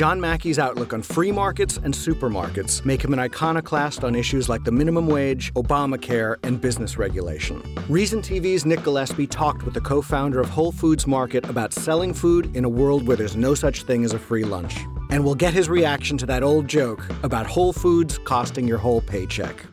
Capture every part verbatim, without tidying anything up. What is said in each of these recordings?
John Mackey's outlook on free markets and supermarkets make him an iconoclast on issues like the minimum wage, Obamacare, and business regulation. Reason T V's Nick Gillespie talked with the co-founder of Whole Foods Market about selling food in a world where there's no such thing as a free lunch. And we'll get his reaction to that old joke about Whole Foods costing your whole paycheck.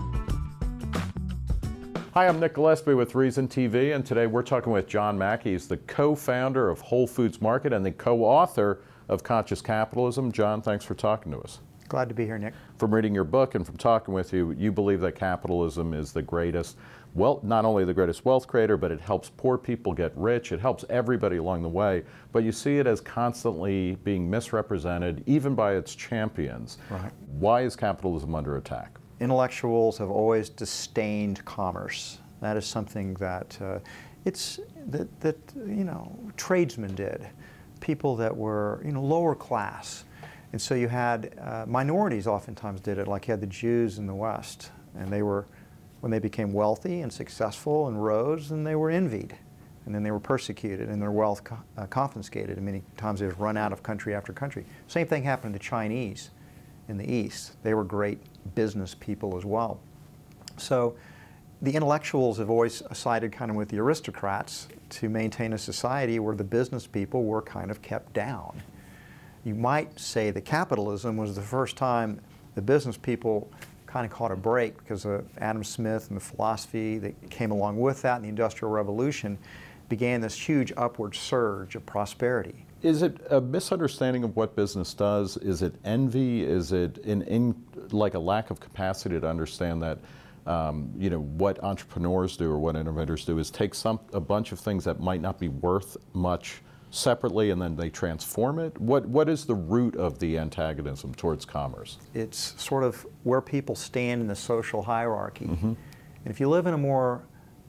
Hi, I'm Nick Gillespie with Reason T V, and today we're talking with John Mackey. He's the co-founder of Whole Foods Market and the co-author of Conscious Capitalism. John, thanks for talking to us. Glad to be here, Nick. From reading your book and from talking with you, you believe that capitalism is the greatest, well, not only the greatest wealth creator, but it helps poor people get rich. It helps everybody along the way, but you see it as constantly being misrepresented, even by its champions. Right. Why is capitalism under attack? Intellectuals have always disdained commerce. That is something that uh, it's that, that you know tradesmen did, people that were you know lower class, and so you had uh, minorities oftentimes did it. Like you had the Jews in the West, and they were when they became wealthy and successful and rose, then they were envied, and then they were persecuted and their wealth co uh, confiscated. And many times they were run out of country after country. Same thing happened to the Chinese in the East. They were great business people as well. So the intellectuals have always sided kind of with the aristocrats to maintain a society where the business people were kind of kept down. You might say that capitalism was the first time the business people kind of caught a break because of Adam Smith and the philosophy that came along with that, and the Industrial Revolution began this huge upward surge of prosperity. Is it a misunderstanding of what business does? Is it envy? Is it in, in like a lack of capacity to understand that um, you know what entrepreneurs do or what innovators do is take some a bunch of things that might not be worth much separately and then they transform it? What what is the root of the antagonism towards commerce? It's sort of where people stand in the social hierarchy. Mm-hmm. And if you live in a more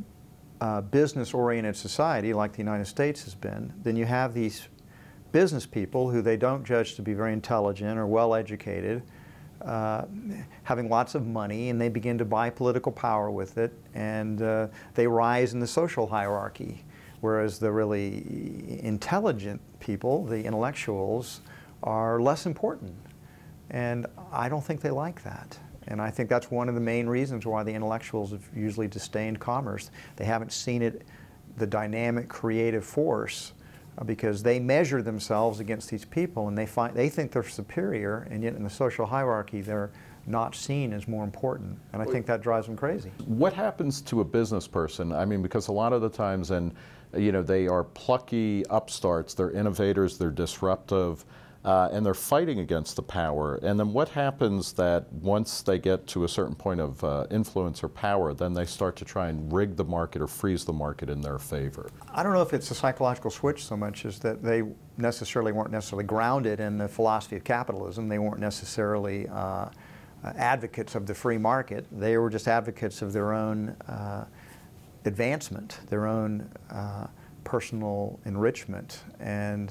uh, business-oriented society like the United States has been, then you have these business people who they don't judge to be very intelligent or well-educated, uh, having lots of money, and they begin to buy political power with it, and uh, they rise in the social hierarchy. Whereas the really intelligent people, the intellectuals, are less important. And I don't think they like that. And I think that's one of the main reasons why the intellectuals have usually disdained commerce. They haven't seen it, the dynamic, creative force, because they measure themselves against these people and they find they think they're superior, and yet in the social hierarchy they're not seen as more important, and I think that drives them crazy. What happens to a business person? I mean, because a lot of the times, and you know, they are plucky upstarts, they're innovators, they're disruptive, uh, and they're fighting against the power. And then what happens that once they get to a certain point of uh, influence or power, then they start to try and rig the market or freeze the market in their favor? I don't know if it's a psychological switch so much as that they necessarily weren't necessarily grounded in the philosophy of capitalism. They weren't necessarily uh, advocates of the free market. They were just advocates of their own uh, advancement, their own uh, personal enrichment. And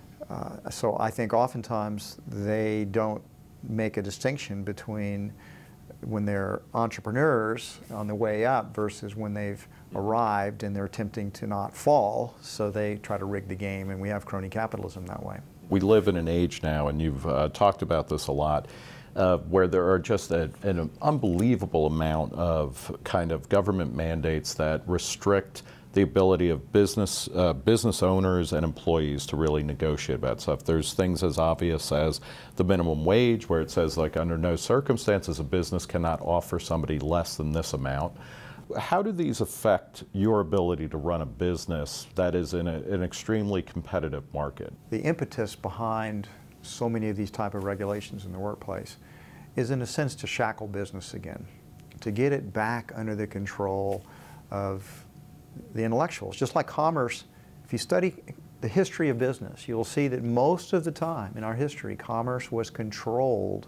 uh, so I think oftentimes they don't make a distinction between when they're entrepreneurs on the way up versus when they've arrived and they're attempting to not fall, so they try to rig the game, and we have crony capitalism that way. We live in an age now, and you've uh, talked about this a lot, Uh, where there are just a, an unbelievable amount of kind of government mandates that restrict the ability of business uh, business owners and employees to really negotiate about stuff. There's things as obvious as the minimum wage, where it says, like, under no circumstances a business cannot offer somebody less than this amount. How do these affect your ability to run a business that is in a, an extremely competitive market? The impetus behind so many of these type of regulations in the workplace is, in a sense, to shackle business again, to get it back under the control of the intellectuals. Just like commerce, if you study the history of business, you'll see that most of the time in our history, commerce was controlled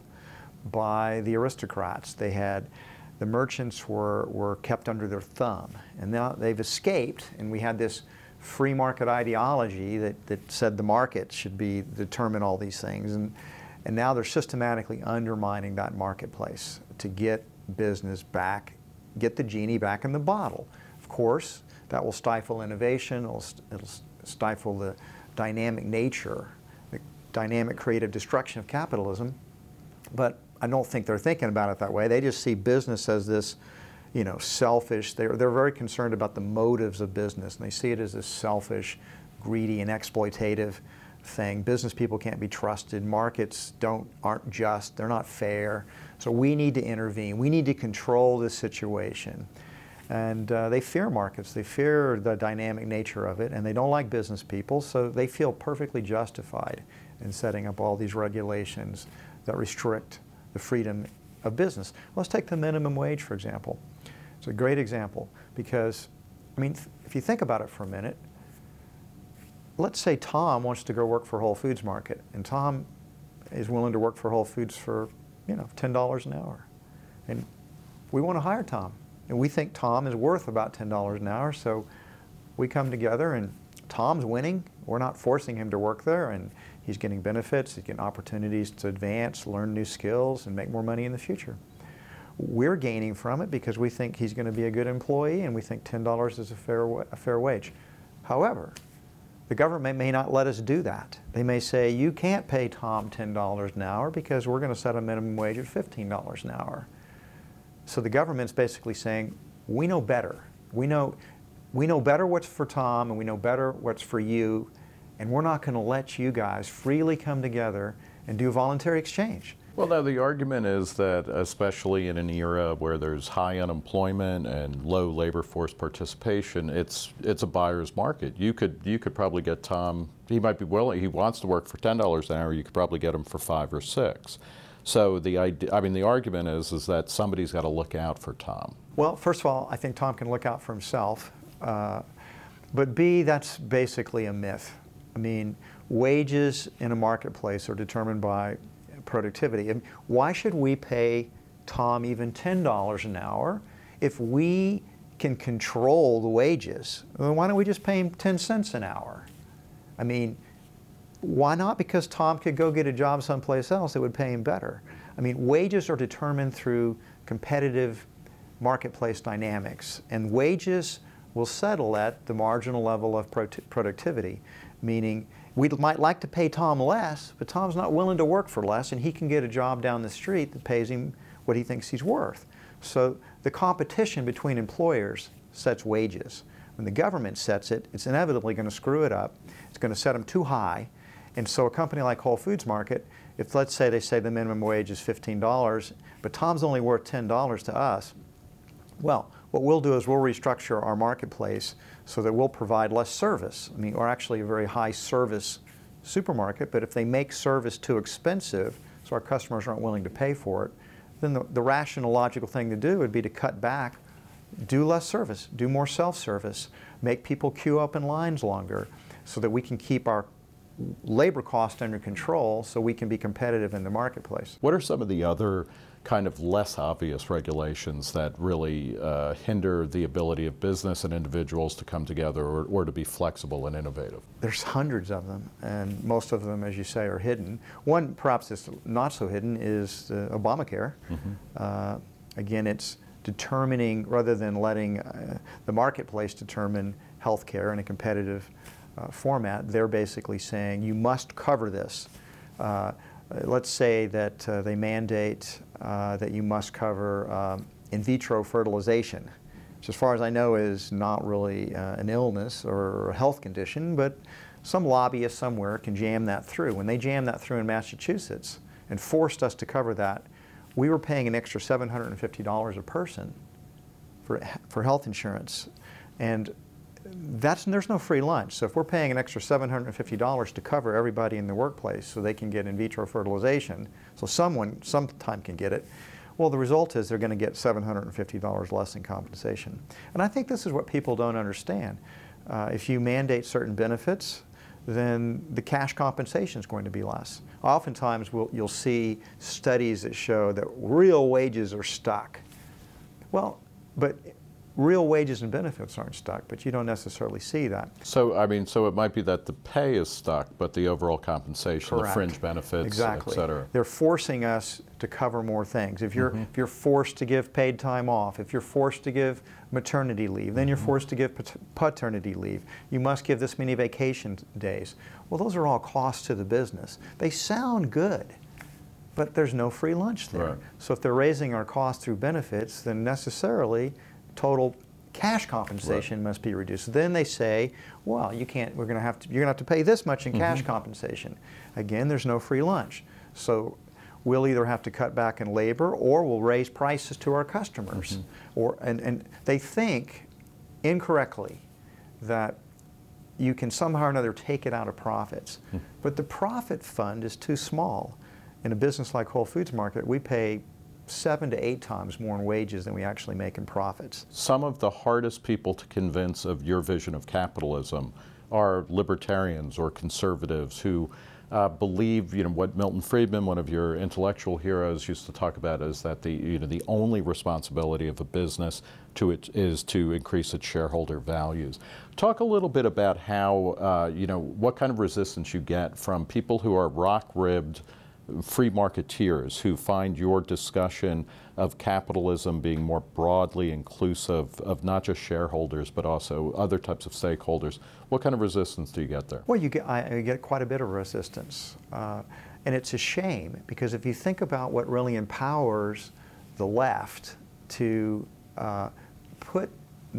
by the aristocrats. They had, the merchants were, were kept under their thumb, and now they've escaped, and we had this free market ideology that, that said the market should be determine all these things, and and now they're systematically undermining that marketplace to get business back, get the genie back in the bottle. Of course, that will stifle innovation, it'll, it'll stifle the dynamic nature, the dynamic, creative destruction of capitalism. But I don't think they're thinking about it that way. They just see business as this, you know, selfish. They're, they're very concerned about the motives of business, and they see it as this selfish, greedy, and exploitative thing. Business people can't be trusted. Markets don't aren't just. They're not fair. So we need to intervene. We need to control this situation. And uh, they fear markets. They fear the dynamic nature of it, and they don't like business people, so they feel perfectly justified in setting up all these regulations that restrict the freedom of business. Let's take the minimum wage, for example. It's a great example because, I mean, if you think about it for a minute, let's say Tom wants to go work for Whole Foods Market, and Tom is willing to work for Whole Foods for, you know, ten dollars an hour. And we want to hire Tom. And we think Tom is worth about ten dollars an hour, so we come together and Tom's winning. We're not forcing him to work there, and he's getting benefits, he's getting opportunities to advance, learn new skills, and make more money in the future. We're gaining from it because we think he's going to be a good employee, and we think ten dollars is a fair, a fair wage. However, the government may not let us do that. They may say, you can't pay Tom ten dollars an hour because we're going to set a minimum wage at fifteen dollars an hour. So the government's basically saying, we know better. We know, we know better what's for Tom, and we know better what's for you, and we're not going to let you guys freely come together and do voluntary exchange. Well, now the argument is that, especially in an era where there's high unemployment and low labor force participation, it's it's a buyer's market. You could you could probably get Tom. He might be willing. He wants to work for ten dollars an hour. You could probably get him for five or six. So the idea, I mean, the argument is is that somebody's got to look out for Tom. Well, first of all, I think Tom can look out for himself, uh, but B, that's basically a myth. I mean, wages in a marketplace are determined by productivity. And why should we pay Tom even ten dollars an hour if we can control the wages? Well, why don't we just pay him ten cents an hour? I mean, why not? Because Tom could go get a job someplace else that would pay him better. I mean, wages are determined through competitive marketplace dynamics, and wages will settle at the marginal level of pro productivity, meaning we might like to pay Tom less, but Tom's not willing to work for less, and he can get a job down the street that pays him what he thinks he's worth. So the competition between employers sets wages. When the government sets it, it's inevitably going to screw it up. It's going to set them too high. And so a company like Whole Foods Market, if let's say they say the minimum wage is fifteen dollars, but Tom's only worth ten dollars to us, well, what we'll do is we'll restructure our marketplace so that we'll provide less service. I mean, we're actually a very high service supermarket, but if they make service too expensive, so our customers aren't willing to pay for it, then the, the rational, logical thing to do would be to cut back, do less service, do more self-service, make people queue up in lines longer so that we can keep our labor cost under control so we can be competitive in the marketplace. What are some of the other kind of less obvious regulations that really uh, hinder the ability of business and individuals to come together or, or to be flexible and innovative? There's hundreds of them, and most of them, as you say, are hidden. One, perhaps that's not so hidden, is uh, Obamacare. Mm-hmm. uh, again, it's determining, rather than letting uh, the marketplace determine health care in a competitive uh, format, they're basically saying you must cover this. Uh, let's say that uh, they mandate uh, that you must cover um, in vitro fertilization, which as far as I know is not really uh, an illness or a health condition, but some lobbyist somewhere can jam that through. When they jammed that through in Massachusetts and forced us to cover that, we were paying an extra seven hundred fifty dollars a person for, for health insurance. And that's, there's no free lunch. So if we're paying an extra seven hundred fifty dollars to cover everybody in the workplace so they can get in vitro fertilization, so someone sometime can get it, well, the result is they're going to get seven hundred fifty dollars less in compensation. And I think this is what people don't understand. Uh, if you mandate certain benefits, then the cash compensation is going to be less. Oftentimes we'll, you'll see studies that show that real wages are stuck. Well, but real wages and benefits aren't stuck, but you don't necessarily see that. So, I mean, so it might be that the pay is stuck, but the overall compensation, Correct. the fringe benefits, exactly. et cetera. They're forcing us to cover more things. If you're, mm-hmm. if you're forced to give paid time off, if you're forced to give maternity leave, then you're forced to give paternity leave. You must give this many vacation days. Well, those are all costs to the business. They sound good, but there's no free lunch there. Right. So if they're raising our costs through benefits, then necessarily total cash compensation right. must be reduced. Then they say, well, you can't, we're going to have to, you're going to have to pay this much in mm-hmm. cash compensation. Again, there's no free lunch. So we'll either have to cut back in labor or we'll raise prices to our customers. Mm-hmm. Or, and, and they think incorrectly that you can somehow or another take it out of profits. Mm-hmm. But the profit fund is too small. In a business like Whole Foods Market, we pay seven to eight times more in wages than we actually make in profits. Some of the hardest people to convince of your vision of capitalism are libertarians or conservatives who uh, believe, you know, what Milton Friedman, one of your intellectual heroes, used to talk about is that the, you know, the only responsibility of a business to it is to increase its shareholder values. Talk a little bit about how, uh, you know, what kind of resistance you get from people who are rock-ribbed free marketeers who find your discussion of capitalism being more broadly inclusive of not just shareholders but also other types of stakeholders. What kind of resistance do you get there? Well, you get, I, I get quite a bit of resistance. Uh, and it's a shame because if you think about what really empowers the left to uh, put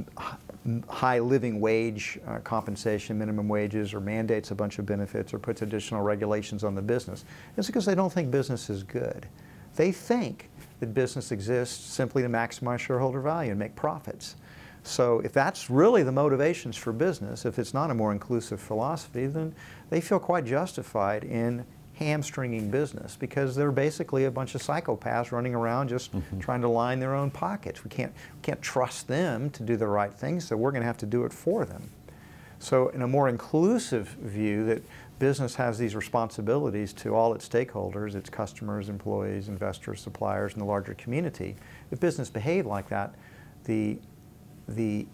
high living wage uh, compensation, minimum wages, or mandates a bunch of benefits, or puts additional regulations on the business, it's because they don't think business is good. They think that business exists simply to maximize shareholder value and make profits. So if that's really the motivations for business, if it's not a more inclusive philosophy, then they feel quite justified in hamstringing business because they're basically a bunch of psychopaths running around just mm-hmm. trying to line their own pockets. We can't, we can't trust them to do the right thing, so we're going to have to do it for them. So in a more inclusive view that business has these responsibilities to all its stakeholders, its customers, employees, investors, suppliers, and the larger community, if business behaved like that, the, the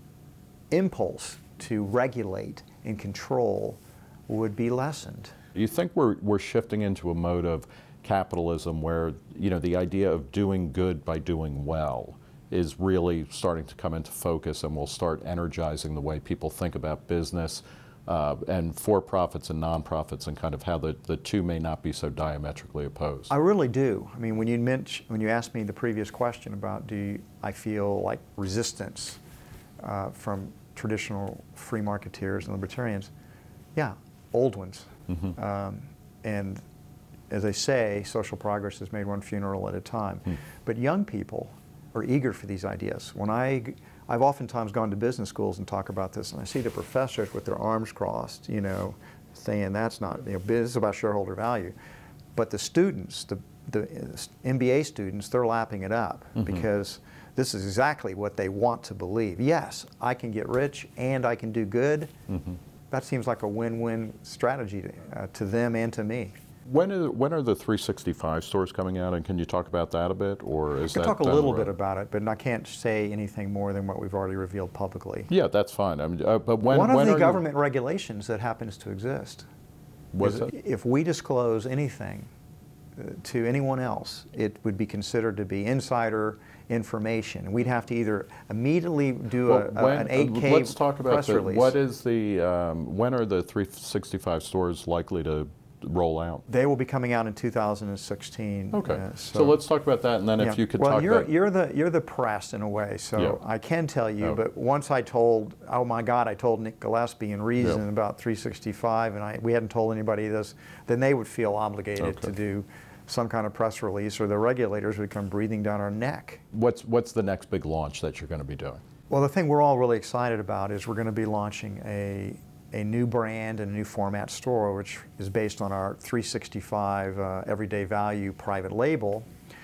impulse to regulate and control would be lessened. You think we're, we're shifting into a mode of capitalism where, you know, the idea of doing good by doing well is really starting to come into focus and will start energizing the way people think about business uh, and for-profits and non-profits and kind of how the, the two may not be so diametrically opposed? I really do. I mean, when you mention, when you asked me the previous question about do you, I feel like resistance uh, from traditional free marketeers and libertarians, yeah, old ones. Mm-hmm. um, and as I say, social progress is made one funeral at a time. Mm. But young people are eager for these ideas. When I, I've oftentimes gone to business schools and talk about this, and I see the professors with their arms crossed, you know, saying that's not, you know, business is about shareholder value. But the students, the, the M B A students, they're lapping it up mm-hmm. because this is exactly what they want to believe. Yes, I can get rich and I can do good. Mm-hmm. That seems like a win-win strategy to, uh, to them and to me. When are, when are the three sixty-five stores coming out, and can you talk about that a bit, or is I can that talk a little bit about it, but I can't say anything more than what we've already revealed publicly. Yeah, that's fine. I mean, uh, but when, One of when the are government you... regulations that happens to exist What's is that? If we disclose anything uh, to anyone else, it would be considered to be insider information. We'd have to either immediately do well, a, when, an eight K let's talk about press the, release. What is the, um, when are the three sixty-five stores likely to roll out? They will be coming out in two thousand sixteen. Okay, uh, so, so let's talk about that, and then yeah. if you could well, talk you're, about... you're the you're the press in a way, so yeah. I can tell you. Oh. But once I told, oh my God, I told Nick Gillespie and Reason yeah. about three sixty-five, and I we hadn't told anybody this, then they would feel obligated okay. to do some kind of press release, or the regulators would come breathing down our neck. What's what's the next big launch that you're going to be doing? Well, the thing we're all really excited about is we're going to be launching a a new brand and a new format store, which is based on our three sixty-five uh, Everyday Value private label.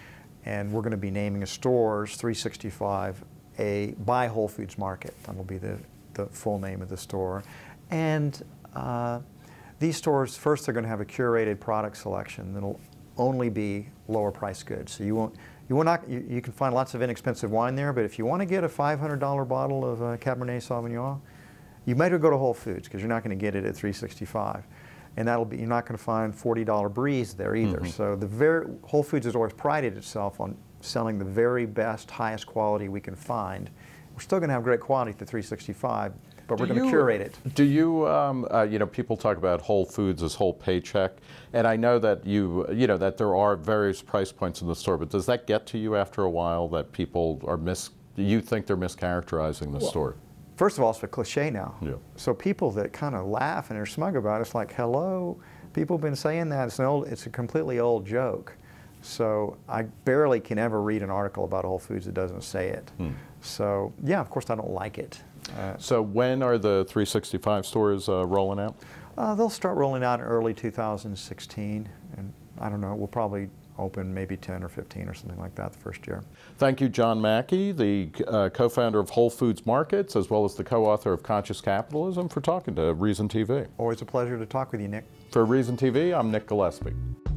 And we're going to be naming a stores three sixty-five a by Whole Foods Market. That'll be the, the full name of the store. And uh, these stores, first they're going to have a curated product selection that'll only be lower price goods. So you won't, You, will not, you, you can find lots of inexpensive wine there, but if you want to get a five hundred dollar bottle of uh, Cabernet Sauvignon, you might as well go to Whole Foods because you're not going to get it at three sixty-five. And that'll be, you're not going to find forty dollar Breeze there either. Mm-hmm. So the very, Whole Foods has always prided itself on selling the very best, highest quality we can find. We're still going to have great quality at the three sixty-five, but we're going to curate it. Do you, um, uh, you know, people talk about Whole Foods as whole paycheck, and I know that you, you know, that there are various price points in the store, but does that get to you after a while that people are mis, you think they're mischaracterizing the well, store? First of all, it's a cliche now. Yeah. So people that kind of laugh and are smug about it, it's like, hello, people have been saying that. It's an old, it's a completely old joke. So I barely can ever read an article about Whole Foods that doesn't say it. Hmm. So yeah, of course I don't like it. Uh, so when are the three sixty-five stores uh, rolling out? Uh, they'll start rolling out in early two thousand sixteen, and I don't know, we'll probably open maybe ten or fifteen or something like that the first year. Thank you, John Mackey, the uh, co-founder of Whole Foods Markets, as well as the co-author of Conscious Capitalism, for talking to Reason T V. Always a pleasure to talk with you, Nick. For Reason T V, I'm Nick Gillespie.